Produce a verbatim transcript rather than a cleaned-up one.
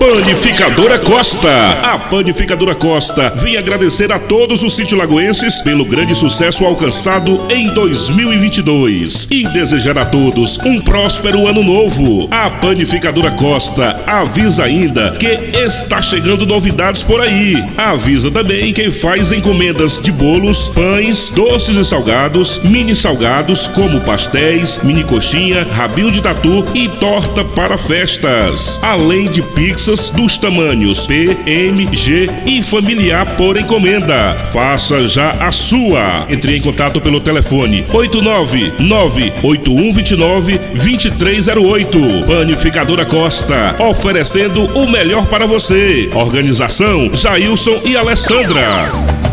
Panificadora Costa. A Panificadora Costa vem agradecer a todos os sítio-lagoenses pelo grande sucesso alcançado em dois mil e vinte e dois e desejar a todos um próspero ano novo. A Panificadora Costa avisa ainda que está chegando novidades por aí. Avisa também quem faz encomendas de bolos, pães, doces e salgados, mini salgados como pastéis, mini coxinha, rabinho de tatu e torta para festas, além de pizzas dos tamanhos P, M, G e familiar por encomenda. Faça já a sua. Entre em contato pelo telefone oito nove nove oito um dois nove dois três zero oito. Panificadora Costa, oferecendo o melhor para você. Organização Jailson e Alessandra.